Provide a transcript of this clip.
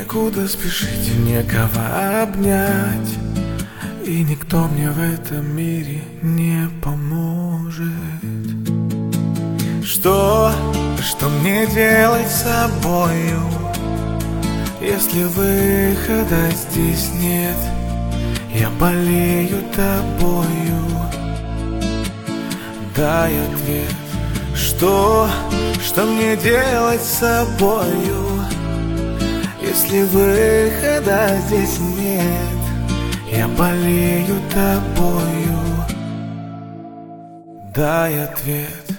некуда спешить, некого обнять, и никто мне в этом мире не поможет. Что мне делать с собою, если выхода здесь нет? Я болею тобою. Дай ответ. Что мне делать с собою, если выхода здесь нет? Я болею тобою. Дай ответ.